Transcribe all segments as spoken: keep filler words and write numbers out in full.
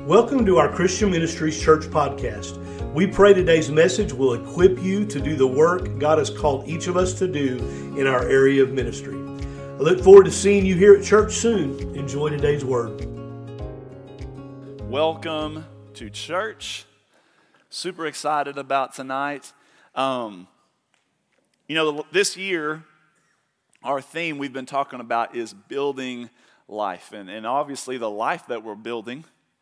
Welcome to our Christian Ministries Church podcast. We pray today's message will equip you to do the work God has called each of us to do in our area of ministry. I look forward to seeing you here at church soon. Enjoy today's word. Welcome to church. Super excited about tonight. Um, you know, this year, our theme we've been talking about is building life. And, and obviously the life that we're building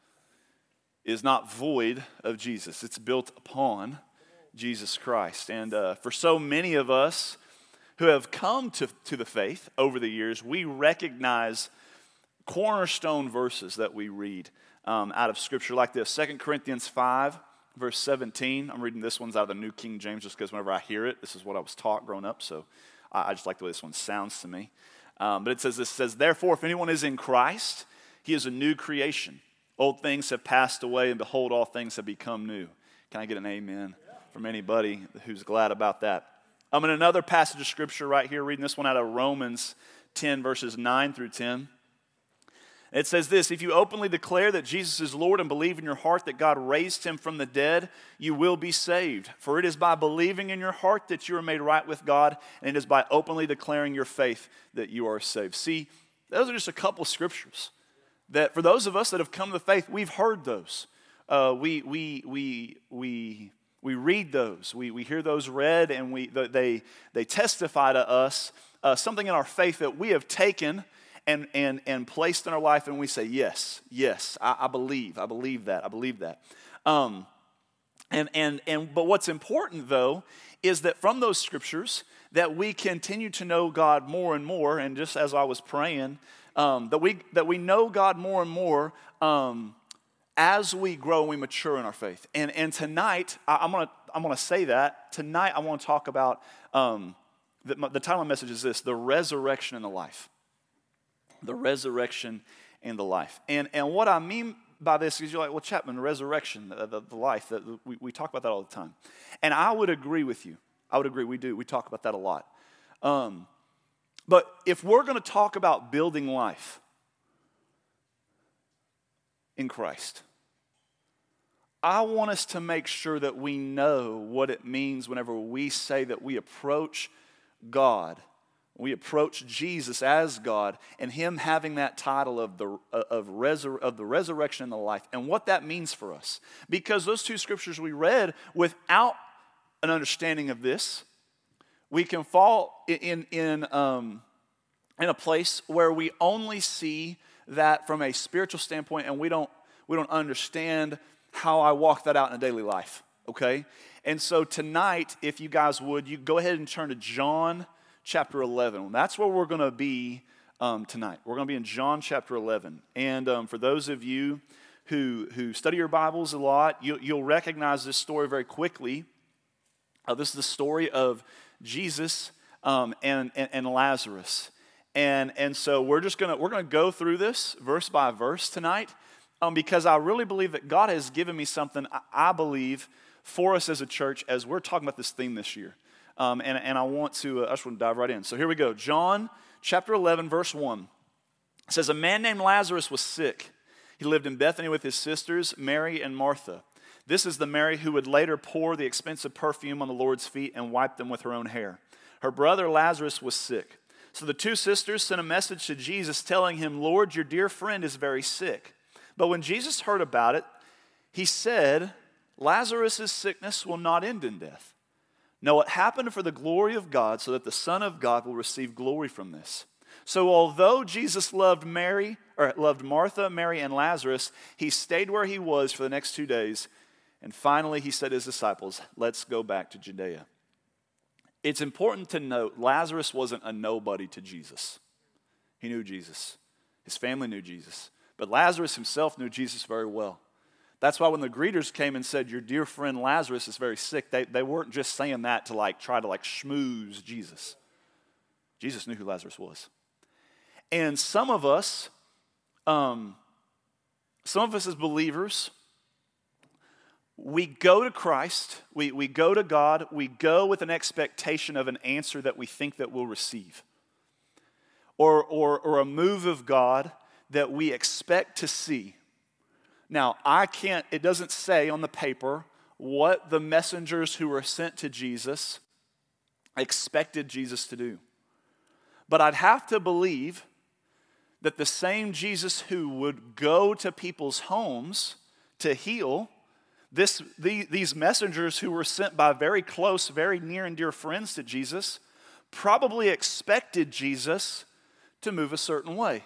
is not void of Jesus. It's built upon Jesus Christ. And uh, for so many of us who have come to, to the faith over the years, we recognize cornerstone verses that we read um, out of Scripture like this. Second Corinthians five, verse seventeen. I'm reading this one's out of the New King James just because whenever I hear it, this is what I was taught growing up, so I, I just like the way this one sounds to me. Um, but it says this, it says, "Therefore, if anyone is in Christ, he is a new creation. Old things have passed away, and behold, all things have become new." Can I get an amen from anybody who's glad about that? I'm in another passage of Scripture right here, reading this one out of Romans ten, verses nine through ten. It says this: "If you openly declare that Jesus is Lord and believe in your heart that God raised him from the dead, you will be saved. For it is by believing in your heart that you are made right with God, and it is by openly declaring your faith that you are saved." See, those are just a couple scriptures that for those of us that have come to the faith, we've heard those. Uh, we we we we we read those. We we hear those read, and we they they testify to us uh, something in our faith that we have taken and and and placed in our life, and we say, yes, yes, I, I believe, I believe that, I believe that. Um, and and and but what's important though is that from those scriptures that we continue to know God more and more. And just as I was praying, um, that we that we know God more and more um, as we grow and we mature in our faith. And and tonight I, I'm gonna I'm gonna say that tonight I want to talk about um, the, the title of the message is this: the resurrection and the life. The resurrection and the life. And and what I mean by this is you're like, well, Chapman, the resurrection, the, the, the life, the, we, we talk about that all the time. And I would agree with you. I would agree, we do. We talk about that a lot. Um, but if we're going to talk about building life in Christ, I want us to make sure that we know what it means whenever we say that we approach God. We approach Jesus as God, and him having that title of the of, resur- of the resurrection and the life, and what that means for us. Because those two scriptures we read, without an understanding of this, we can fall in in um, in a place where we only see that from a spiritual standpoint, and we don't we don't understand how I walk that out in a daily life. Okay, and so tonight, if you guys would, you go ahead and turn to John chapter eleven. That's where we're going to be um, tonight. We're going to be in John chapter eleven. And um, for those of you who who study your Bibles a lot, you, you'll recognize this story very quickly. Uh, this is the story of Jesus um, and, and and Lazarus. And and so we're just gonna we're gonna go through this verse by verse tonight, um, because I really believe that God has given me something. I, I believe for us as a church as we're talking about this theme this year. Um, and, and I want to, uh, I just want to dive right in. So here we go. John chapter eleven, verse one. It says, "A man named Lazarus was sick. He lived in Bethany with his sisters, Mary and Martha. This is the Mary who would later pour the expensive perfume on the Lord's feet and wipe them with her own hair. Her brother Lazarus was sick. So the two sisters sent a message to Jesus telling him, 'Lord, your dear friend is very sick.' But when Jesus heard about it, he said, 'Lazarus' sickness will not end in death. No, it happened for the glory of God, so that the Son of God will receive glory from this.' So although Jesus loved Mary, or loved Martha, Mary, and Lazarus, he stayed where he was for the next two days. And finally he said to his disciples, 'Let's go back to Judea.'" It's important to note, Lazarus wasn't a nobody to Jesus. He knew Jesus. His family knew Jesus. But Lazarus himself knew Jesus very well. That's why when the greeters came and said, "Your dear friend Lazarus is very sick," they, they weren't just saying that to like try to like schmooze Jesus. Jesus knew who Lazarus was. And some of us, um, some of us as believers, we go to Christ, we, we go to God, we go with an expectation of an answer that we think that we'll receive. Or, or, or a move of God that we expect to see. Now, I can't, it doesn't say on the paper what the messengers who were sent to Jesus expected Jesus to do. But I'd have to believe that the same Jesus who would go to people's homes to heal, this, the, these messengers who were sent by very close, very near and dear friends to Jesus, probably expected Jesus to move a certain way.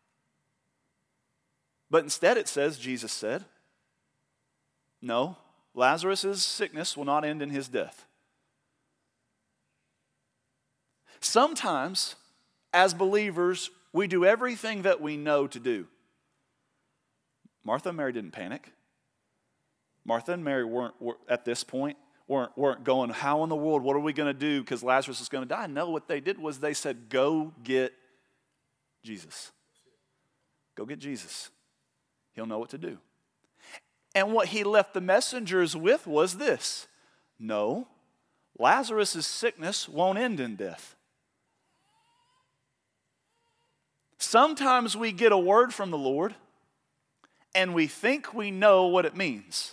But instead it says, Jesus said, no, Lazarus' sickness will not end in his death. Sometimes, as believers, we do everything that we know to do. Martha and Mary didn't panic. Martha and Mary weren't, were, at this point, weren't, weren't going, how in the world, what are we going to do because Lazarus is going to die? No, what they did was they said, go get Jesus. Go get Jesus. He'll know what to do. And what he left the messengers with was this. No, Lazarus' sickness won't end in death. Sometimes we get a word from the Lord and we think we know what it means.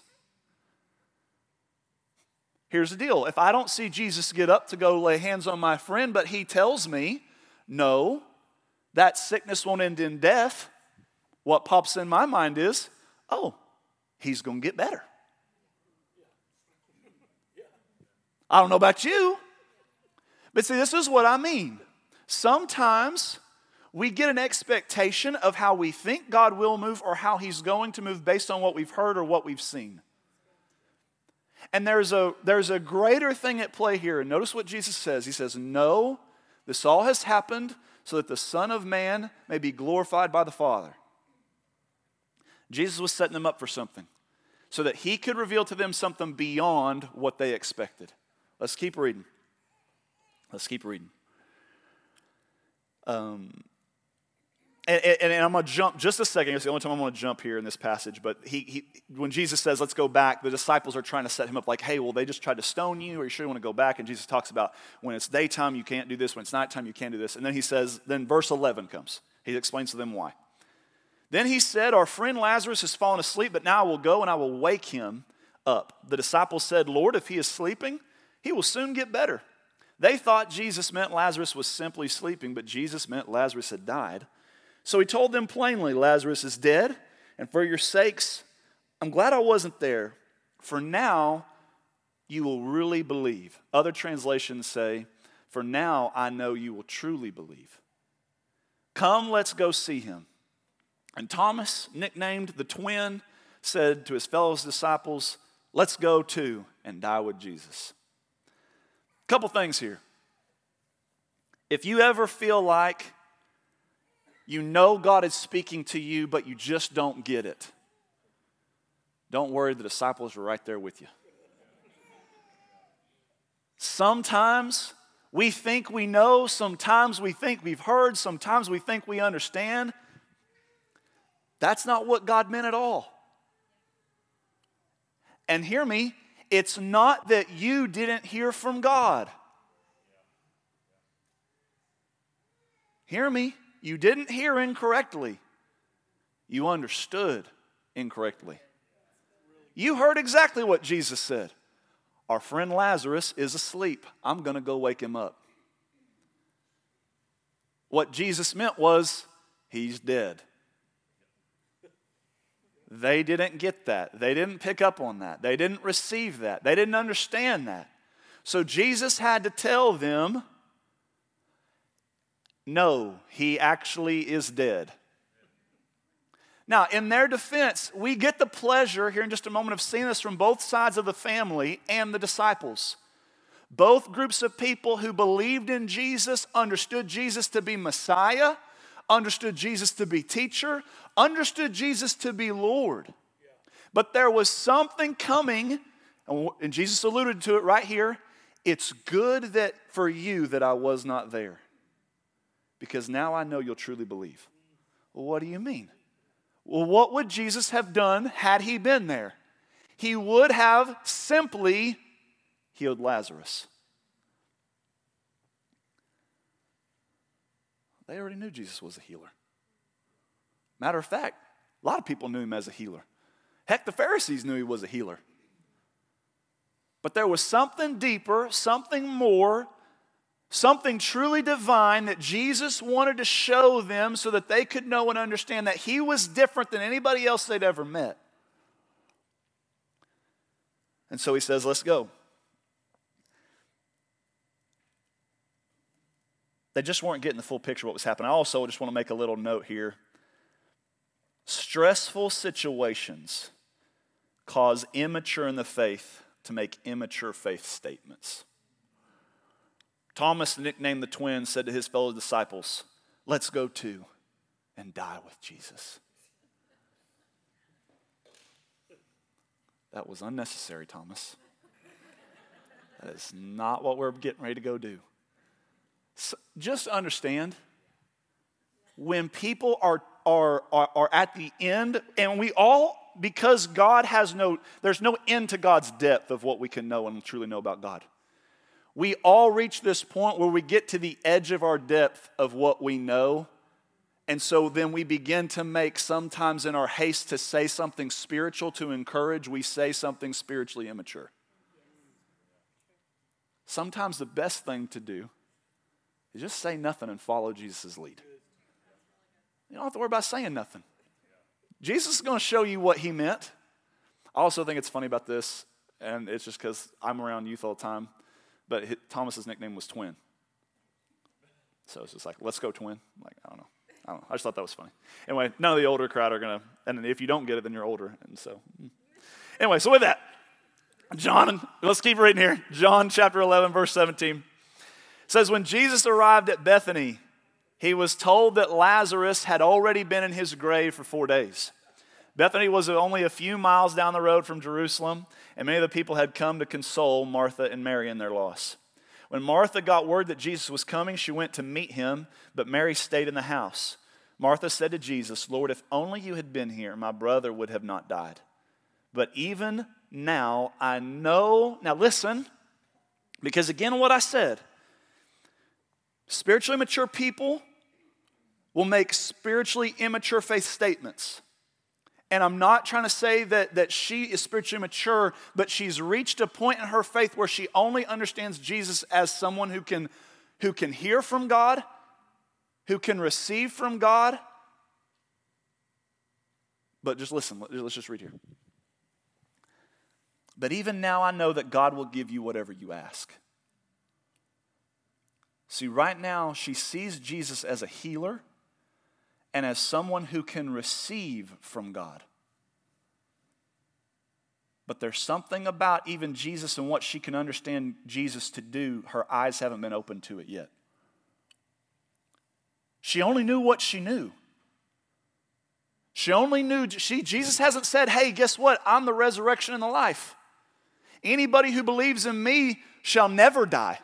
Here's the deal. If I don't see Jesus get up to go lay hands on my friend, but he tells me, no, that sickness won't end in death, what pops in my mind is, oh, he's going to get better. I don't know about you, but see, this is what I mean. Sometimes we get an expectation of how we think God will move or how he's going to move based on what we've heard or what we've seen. And there's a, there's a greater thing at play here. And notice what Jesus says. He says, no, this all has happened so that the Son of Man may be glorified by the Father. Jesus was setting them up for something so that he could reveal to them something beyond what they expected. Let's keep reading. Let's keep reading. Um, and, and, and I'm going to jump just a second. It's the only time I'm going to jump here in this passage. But he, he, when Jesus says, let's go back, the disciples are trying to set him up like, hey, well, they just tried to stone you. Are you sure you want to go back? And Jesus talks about when it's daytime, you can't do this. When it's nighttime, you can't do this. And then he says, then verse eleven comes. He explains to them why. Then he said, our friend Lazarus has fallen asleep, but now I will go and I will wake him up. The disciples said, Lord, if he is sleeping, he will soon get better. They thought Jesus meant Lazarus was simply sleeping, but Jesus meant Lazarus had died. So he told them plainly, Lazarus is dead, and for your sakes, I'm glad I wasn't there, for now you will really believe. Other translations say, for now I know you will truly believe. Come, let's go see him. And Thomas, nicknamed the twin, said to his fellow disciples, let's go too and die with Jesus. A couple things here. If you ever feel like you know God is speaking to you, but you just don't get it, don't worry, the disciples are right there with you. Sometimes we think we know, sometimes we think we've heard, sometimes we think we understand. That's not what God meant at all. And hear me, it's not that you didn't hear from God. Hear me, you didn't hear incorrectly. You understood incorrectly. You heard exactly what Jesus said. Our friend Lazarus is asleep. I'm going to go wake him up. What Jesus meant was, he's dead. They didn't get that. They didn't pick up on that. They didn't receive that. They didn't understand that. So Jesus had to tell them, no, he actually is dead. Now, in their defense, we get the pleasure here in just a moment of seeing this from both sides of the family and the disciples. Both groups of people who believed in Jesus, understood Jesus to be Messiah, understood Jesus to be teacher, understood Jesus to be Lord. But there was something coming, and Jesus alluded to it right here. It's good that for you that I was not there, because now I know you'll truly believe. Well, what do you mean? Well, what would Jesus have done had he been there? He would have simply healed Lazarus. They already knew Jesus was a healer. Matter of fact, a lot of people knew him as a healer. Heck, the Pharisees knew he was a healer. But there was something deeper, something more, something truly divine that Jesus wanted to show them so that they could know and understand that he was different than anybody else they'd ever met. And so he says, let's go. They just weren't getting the full picture of what was happening. I also just want to make a little note here. Stressful situations cause immature in the faith to make immature faith statements. Thomas, nicknamed the twin, said to his fellow disciples, let's go to and die with Jesus. That was unnecessary, Thomas. That is not what we're getting ready to go do. So just understand, when people are, are, are, are at the end, and we all, because God has no, there's no end to God's depth of what we can know and truly know about God. We all reach this point where we get to the edge of our depth of what we know. And so then we begin to make, sometimes in our haste to say something spiritual to encourage, we say something spiritually immature. Sometimes the best thing to do is just say nothing and follow Jesus' lead. You don't have to worry about saying nothing. Jesus is going to show you what he meant. I also think it's funny about this, and it's just because I'm around youth all the time, but Thomas's nickname was Twin. So it's just like, let's go Twin. I'm like, I don't know. I don't know. I just thought that was funny. Anyway, none of the older crowd are going to, and if you don't get it, then you're older. And so, anyway, so with that, John, let's keep reading here. John chapter eleven, verse seventeen says, when Jesus arrived at Bethany, he was told that Lazarus had already been in his grave for four days. Bethany was only a few miles down the road from Jerusalem, and many of the people had come to console Martha and Mary in their loss. When Martha got word that Jesus was coming, she went to meet him, but Mary stayed in the house. Martha said to Jesus, Lord, if only you had been here, my brother would have not died. But even now I know, now listen, because again what I said, spiritually mature people will make spiritually immature faith statements. And I'm not trying to say that, that she is spiritually mature, but she's reached a point in her faith where she only understands Jesus as someone who can, who can hear from God, who can receive from God. But just listen, let's just read here. But even now I know that God will give you whatever you ask. See, right now she sees Jesus as a healer and as someone who can receive from God. But there's something about even Jesus and what she can understand Jesus to do, her eyes haven't been opened to it yet. She only knew what she knew. She only knew, she, Jesus hasn't said, hey, guess what? I'm the resurrection and the life. Anybody who believes in me shall never die.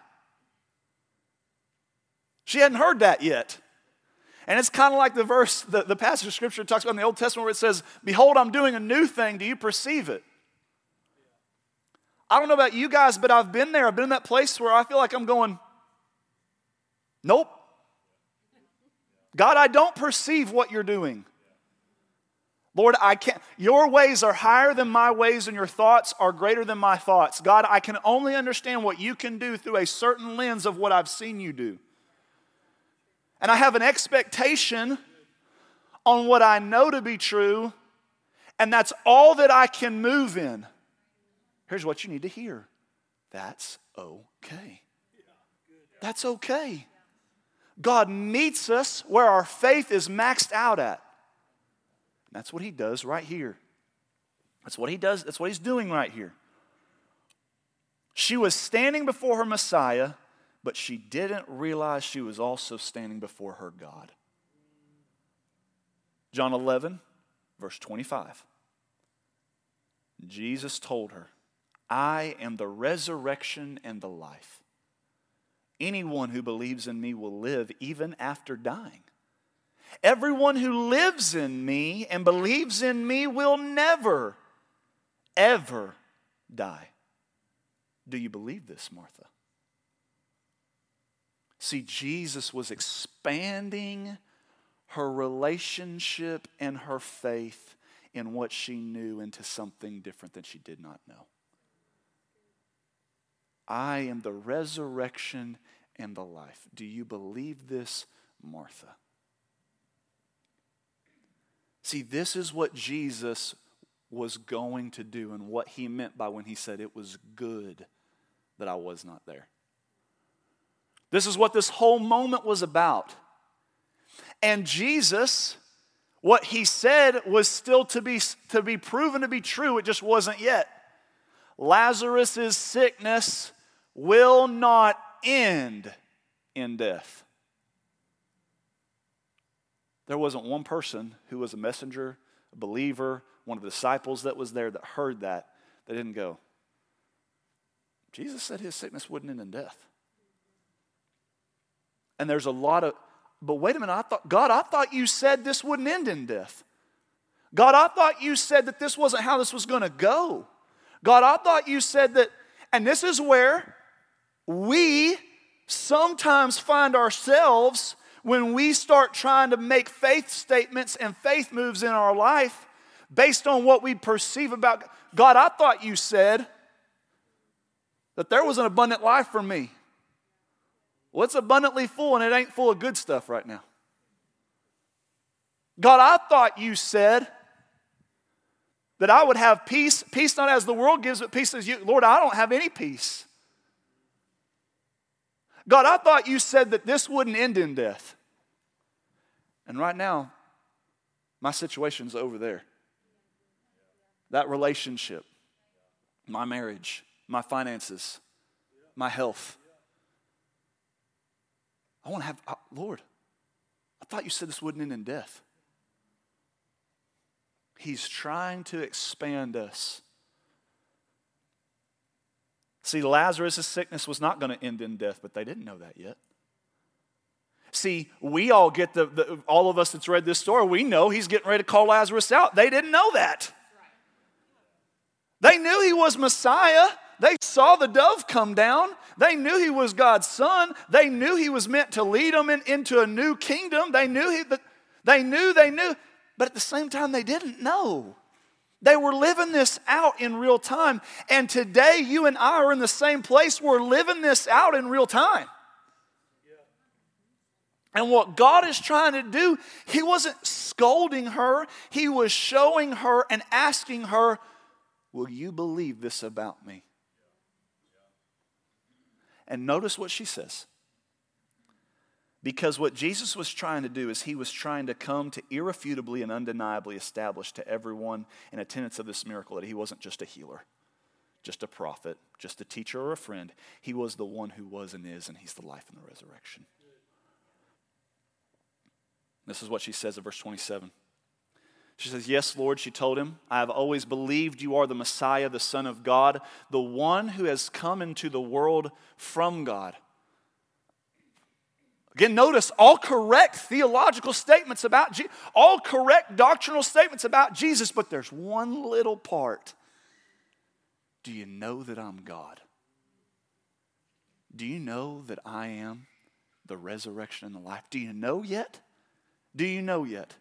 She hadn't heard that yet. And it's kind of like the verse, the, the passage of Scripture talks about in the Old Testament where it says, behold, I'm doing a new thing. Do you perceive it? I don't know about you guys, but I've been there. I've been in that place where I feel like I'm going, nope. God, I don't perceive what you're doing. Lord, I can't. Your ways are higher than my ways and your thoughts are greater than my thoughts. God, I can only understand what you can do through a certain lens of what I've seen you do. And I have an expectation on what I know to be true, and that's all that I can move in. Here's what you need to hear. That's okay. That's okay. God meets us where our faith is maxed out at. That's what he does right here. That's what he does. That's what he's doing right here. She was standing before her Messiah, but she didn't realize she was also standing before her God. John eleven, verse twenty-five. Jesus told her, I am the resurrection and the life. Anyone who believes in me will live even after dying. Everyone who lives in me and believes in me will never, ever die. Do you believe this, Martha? See, Jesus was expanding her relationship and her faith in what she knew into something different than she did not know. I am the resurrection and the life. Do you believe this, Martha? See, this is what Jesus was going to do and what he meant by when he said it was good that I was not there. This is what this whole moment was about. And Jesus, what he said was still to be, to be proven to be true. It just wasn't yet. Lazarus' sickness will not end in death. There wasn't one person who was a messenger, a believer, one of the disciples that was there that heard that, that didn't go, Jesus said his sickness wouldn't end in death. And there's a lot of, but wait a minute, I thought, God, I thought you said this wouldn't end in death. God, I thought you said that this wasn't how this was going to go. God, I thought you said that, and this is where we sometimes find ourselves when we start trying to make faith statements and faith moves in our life based on what we perceive about God. I thought you said that there was an abundant life for me. Well, it's abundantly full, and it ain't full of good stuff right now. God, I thought you said that I would have peace, peace not as the world gives, but peace as you. Lord, I don't have any peace. God, I thought you said that this wouldn't end in death. And right now, my situation's over there. That relationship, my marriage, my finances, my health. I want to have, uh, Lord, I thought you said this wouldn't end in death. He's trying to expand us. See, Lazarus' sickness was not going to end in death, but they didn't know that yet. See, we all get the, the, all of us that's read this story, we know he's getting ready to call Lazarus out. They didn't know that. They knew he was Messiah. They saw the dove come down. They knew he was God's son. They knew he was meant to lead them in, into a new kingdom. They knew he, they knew, they knew. But at the same time, they didn't know. They were living this out in real time. And today, you and I are in the same place. We're living this out in real time. And what God is trying to do, he wasn't scolding her. He was showing her and asking her, will you believe this about me? And notice what she says. Because what Jesus was trying to do is he was trying to come to irrefutably and undeniably establish to everyone in attendance of this miracle that he wasn't just a healer, just a prophet, just a teacher or a friend. He was the one who was and is, and he's the life and the resurrection. This is what she says in verse twenty-seven. She says, yes, Lord, she told him, I have always believed you are the Messiah, the Son of God, the one who has come into the world from God. Again, notice all correct theological statements about Jesus, all correct doctrinal statements about Jesus, but there's one little part. Do you know that I'm God? Do you know that I am the resurrection and the life? Do you know yet? Do you know yet?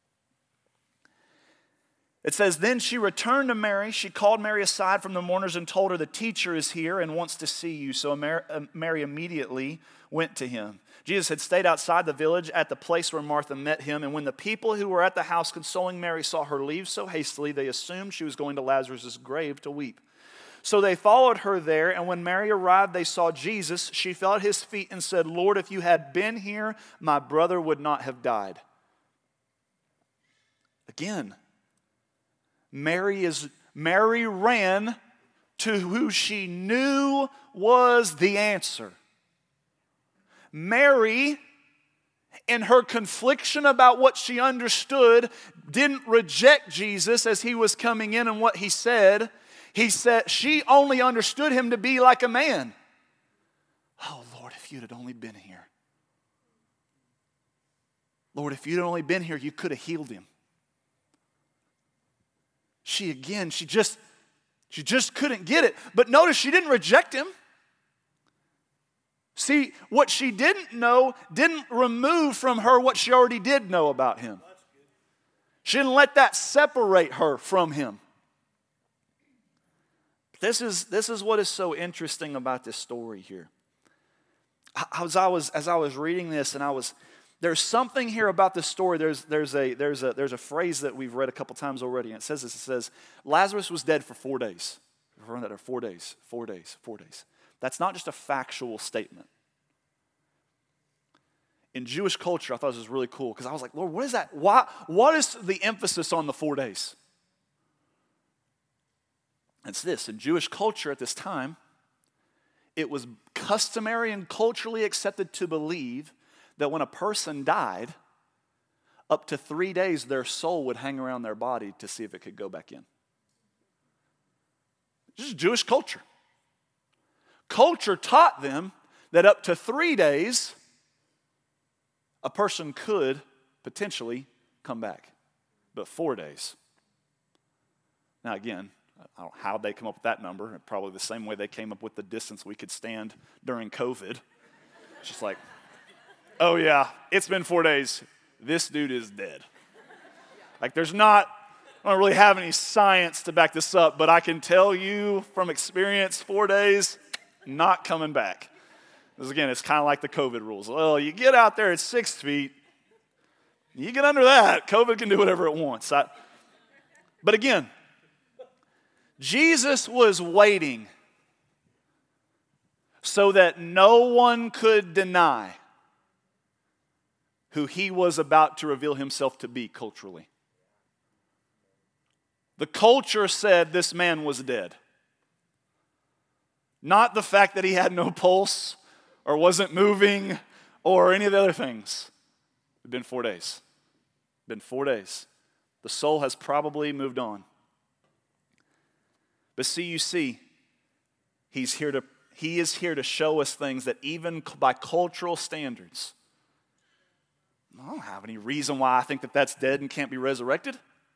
It says, then she returned to Mary. She called Mary aside from the mourners and told her, the teacher is here and wants to see you. So Mary immediately went to him. Jesus had stayed outside the village at the place where Martha met him. And when the people who were at the house consoling Mary saw her leave so hastily, they assumed she was going to Lazarus' grave to weep. So they followed her there. And when Mary arrived, they saw Jesus. She fell at his feet and said, Lord, if you had been here, my brother would not have died. Again, Mary is Mary ran to who she knew was the answer. Mary, in her confliction about what she understood, didn't reject Jesus as he was coming in and what he said. He said she only understood him to be like a man. Oh, Lord, if you'd had only been here. Lord, if you'd only been here, you could have healed him. She again, she just, she just couldn't get it. But notice she didn't reject him. See, what she didn't know didn't remove from her what she already did know about him. She didn't let that separate her from him. This is, this is what is so interesting about this story here. As I was, as I was reading this, and I was, there's something here about this story. There's, there's, a, there's, a, there's a phrase that we've read a couple times already, and it says this. It says, Lazarus was dead for four days. Remember that, four days, four days, four days. That's not just a factual statement. In Jewish culture, I thought this was really cool because I was like, Lord, what is that? Why, what is the emphasis on the four days? It's this. In Jewish culture at this time, it was customary and culturally accepted to believe that when a person died, up to three days their soul would hang around their body to see if it could go back in. This is Jewish culture. Culture taught them that up to three days, a person could potentially come back. But four days. Now again, I don't know how they come up with that number. Probably the same way they came up with the distance we could stand during COVID. It's just like, oh yeah, it's been four days. This dude is dead. Like there's not, I don't really have any science to back this up, but I can tell you from experience, four days, not coming back. Because again, it's kind of like the COVID rules. Well, you get out there at six feet, you get under that, COVID can do whatever it wants. I, but again, Jesus was waiting so that no one could deny who he was about to reveal himself to be culturally. The culture said this man was dead. Not the fact that he had no pulse or wasn't moving or any of the other things. It's been four days. It's been four days. The soul has probably moved on. But see, you see, he's here to, he is here to show us things that even by cultural standards, I don't have any reason why I think that that's dead and can't be resurrected.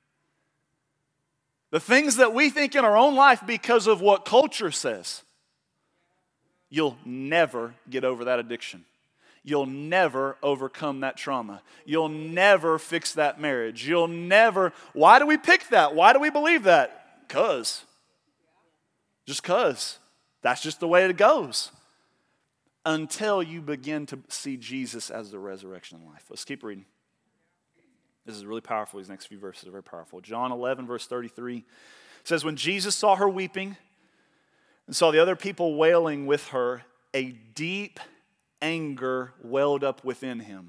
The things that we think in our own life because of what culture says, you'll never get over that addiction. You'll never overcome that trauma. You'll never fix that marriage. You'll never, why do we pick that? Why do we believe that? Because. Just because. That's just the way it goes. Until you begin to see Jesus as the resurrection and life. Let's keep reading. This is really powerful. These next few verses are very powerful. John eleven, verse thirty-three says, when Jesus saw her weeping and saw the other people wailing with her, a deep anger welled up within him.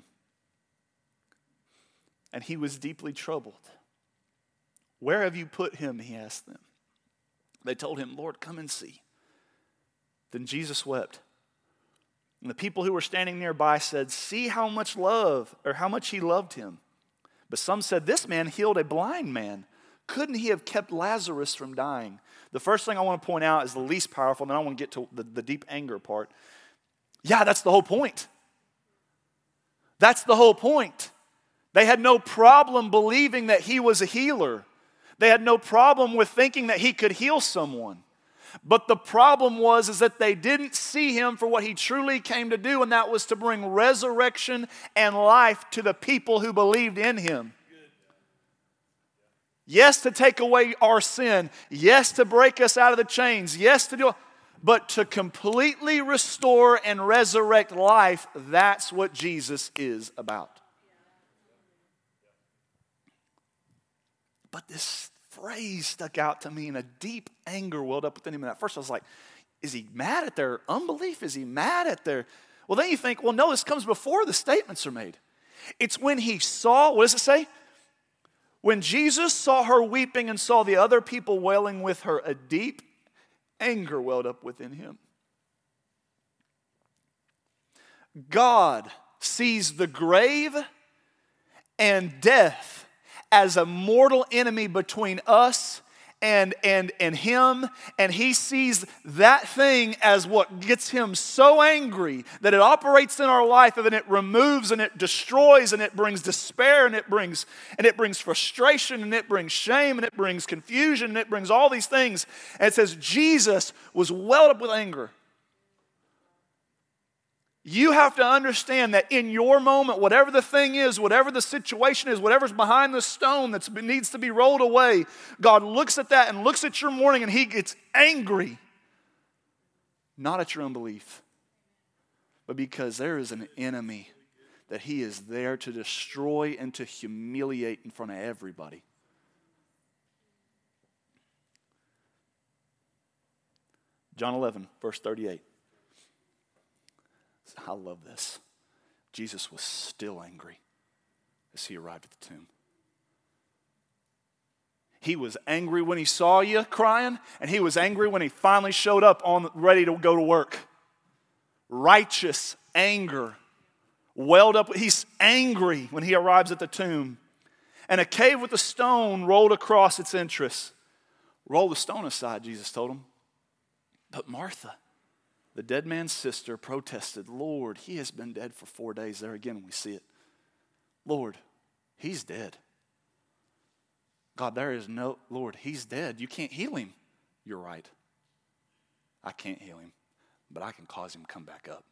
And he was deeply troubled. Where have you put him? He asked them. They told him, Lord, come and see. Then Jesus wept. And the people who were standing nearby said, see how much love, or how much he loved him. But some said, this man healed a blind man. Couldn't he have kept Lazarus from dying? The first thing I want to point out is the least powerful, and then I want to get to the, the deep anger part. Yeah, that's the whole point. That's the whole point. They had no problem believing that he was a healer. They had no problem with thinking that he could heal someone. But the problem was is that they didn't see him for what he truly came to do, and that was to bring resurrection and life to the people who believed in him. Yes, to take away our sin. Yes, to break us out of the chains. Yes, to do, but to completely restore and resurrect life, that's what Jesus is about. But this phrase stuck out to me, and a deep anger welled up within him. And at first I was like, is he mad at their unbelief? Is he mad at their... Well, then you think, well, no, this comes before the statements are made. It's when he saw, what does it say? When Jesus saw her weeping and saw the other people wailing with her, a deep anger welled up within him. God sees the grave and death as a mortal enemy between us and, and, and him, and he sees that thing as what gets him so angry that it operates in our life, and it removes and it destroys and it brings despair and it brings and it brings frustration and it brings shame and it brings confusion and it brings all these things. And it says Jesus was welled up with anger. You have to understand that in your moment, whatever the thing is, whatever the situation is, whatever's behind the stone that needs to be rolled away, God looks at that and looks at your mourning and He gets angry. Not at your unbelief, but because there is an enemy that He is there to destroy and to humiliate in front of everybody. John eleven, verse thirty-eight. I love this. Jesus was still angry as He arrived at the tomb. He was angry when He saw you crying, and He was angry when He finally showed up on ready to go to work. Righteous anger welled up. He's angry when He arrives at the tomb. And a cave with a stone rolled across its entrance. Roll the stone aside, Jesus told him. But Martha, the dead man's sister, protested, Lord, he has been dead for four days. There again we see it. Lord, he's dead. God, there is no, Lord, he's dead. You can't heal him. You're right. I can't heal him, but I can cause him to come back up.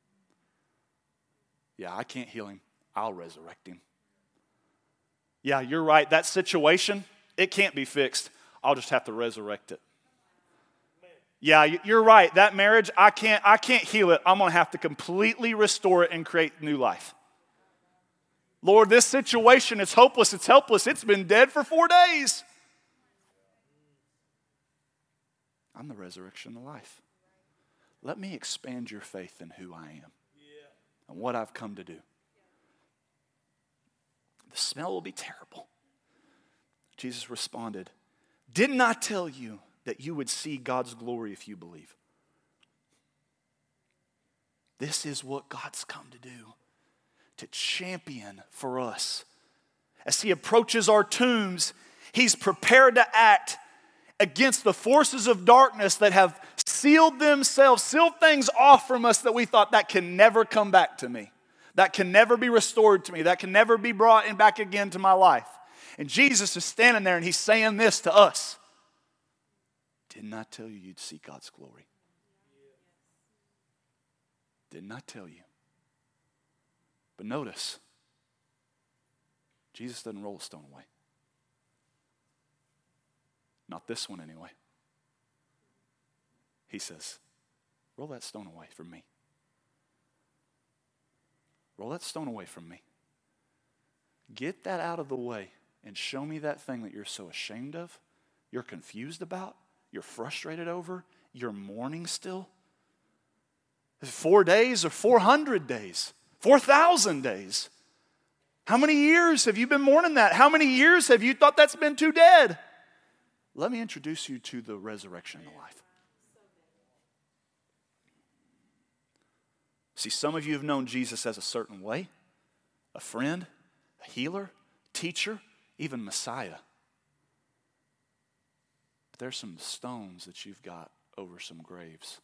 Yeah, I can't heal him. I'll resurrect him. Yeah, you're right. That situation, it can't be fixed. I'll just have to resurrect it. Yeah, you're right. That marriage, I can't, I can't heal it. I'm going to have to completely restore it and create new life. Lord, this situation, it's hopeless, it's helpless. It's been dead for four days. I'm the resurrection of life. Let me expand your faith in who I am and what I've come to do. The smell will be terrible. Jesus responded, didn't I tell you that you would see God's glory if you believe? This is what God's come to do, to champion for us. As He approaches our tombs, He's prepared to act against the forces of darkness that have sealed themselves, sealed things off from us that we thought that can never come back to me. That can never be restored to me. That can never be brought in back again to my life. And Jesus is standing there and He's saying this to us. Didn't I tell you you'd see God's glory? Didn't I tell you? But notice, Jesus doesn't roll a stone away. Not this one anyway. He says, roll that stone away from me. Roll that stone away from me. Get that out of the way and show me that thing that you're so ashamed of, you're confused about, you're frustrated over, you're mourning still. Four days or four hundred days, four thousand days. How many years have you been mourning that? How many years have you thought that's been too dead? Let me introduce you to the resurrection of life. See, some of you have known Jesus as a certain way, a friend, a healer, teacher, even Messiah. But there's some stones that you've got over some graves.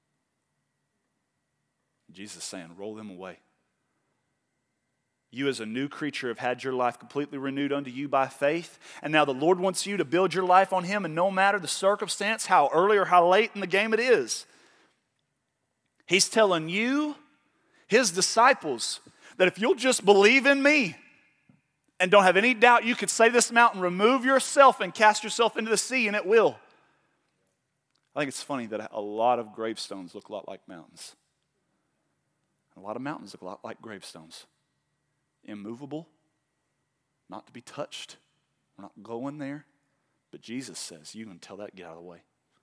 Jesus is saying, roll them away. You as a new creature have had your life completely renewed unto you by faith. And now the Lord wants you to build your life on Him, and no matter the circumstance, how early or how late in the game it is. He's telling you, His disciples, that if you'll just believe in me and don't have any doubt, you could say this mountain, remove yourself and cast yourself into the sea, and it will. I think it's funny that a lot of gravestones look a lot like mountains. A lot of mountains look a lot like gravestones. Immovable, not to be touched. We're not going there. But Jesus says, you can tell that, get out of the way.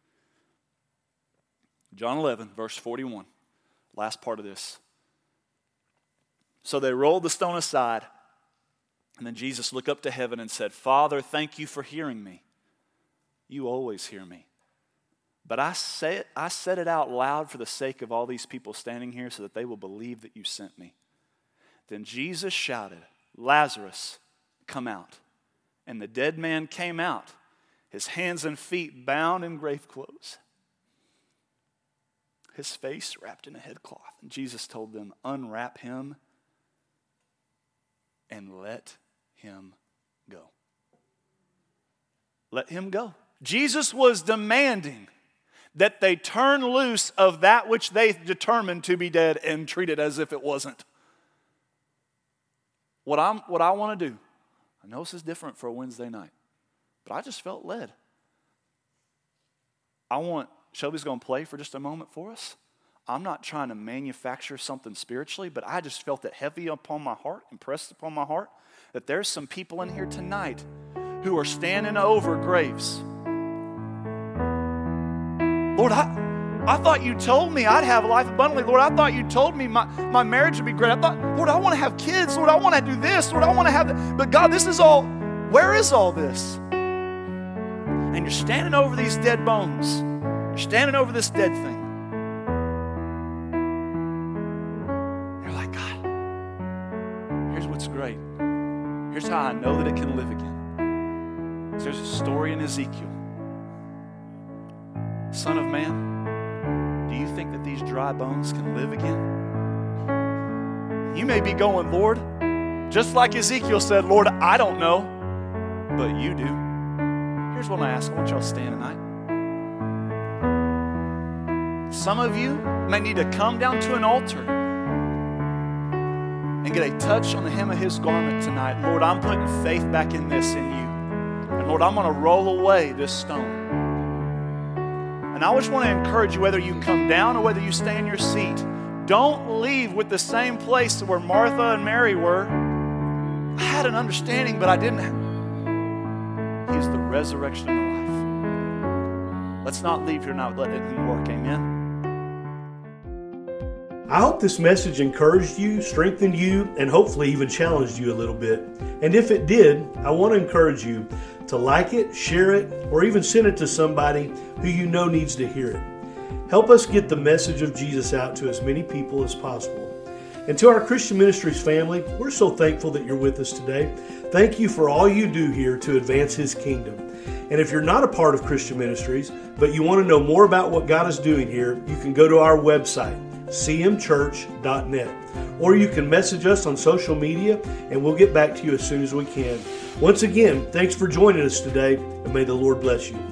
John eleven, verse forty-one. Last part of this. So they rolled the stone aside. And then Jesus looked up to heaven and said, Father, thank you for hearing me. You always hear me. But I say it, I said it out loud for the sake of all these people standing here so that they will believe that you sent me. Then Jesus shouted, Lazarus, come out. And the dead man came out, his hands and feet bound in grave clothes, his face wrapped in a headcloth. And Jesus told them, unwrap him and let him go. Let him go. Jesus was demanding that they turn loose of that which they determined to be dead and treat it as if it wasn't. What, I'm, what I want to do, I know this is different for a Wednesday night, but I just felt led. I want, Shelby's going to play for just a moment for us. I'm not trying to manufacture something spiritually, but I just felt it heavy upon my heart, impressed upon my heart, that there's some people in here tonight who are standing over graves. Lord, I, I thought you told me I'd have life abundantly. Lord, I thought you told me my, my marriage would be great. I thought, Lord, I want to have kids. Lord, I want to do this. Lord, I want to have that. But God, this is all, where is all this? And you're standing over these dead bones. You're standing over this dead thing. You're like, God, here's what's great. Here's how I know that it can live again. So there's a story in Ezekiel. Son of man, do you think that these dry bones can live again? You may be going, Lord, just like Ezekiel said, Lord, I don't know, but you do. Here's what I ask. I want y'all to stand tonight. Some of you may need to come down to an altar and get a touch on the hem of his garment tonight. Lord, I'm putting faith back in this in you. And Lord, I'm going to roll away this stone. And I just want to encourage you, whether you come down or whether you stay in your seat, don't leave with the same place where Martha and Mary were. I had an understanding, but I didn't have. He's the resurrection and the life. Let's not leave here not letting him work. Amen. I hope this message encouraged you, strengthened you, and hopefully even challenged you a little bit. And if it did, I want to encourage you to like it, share it, or even send it to somebody who you know needs to hear it. Help us get the message of Jesus out to as many people as possible. And to our Christian Ministries family, we're so thankful that you're with us today. Thank you for all you do here to advance His kingdom. And if you're not a part of Christian Ministries, but you want to know more about what God is doing here, you can go to our website, c m church dot net. Or you can message us on social media, and we'll get back to you as soon as we can. Once again, thanks for joining us today, and may the Lord bless you.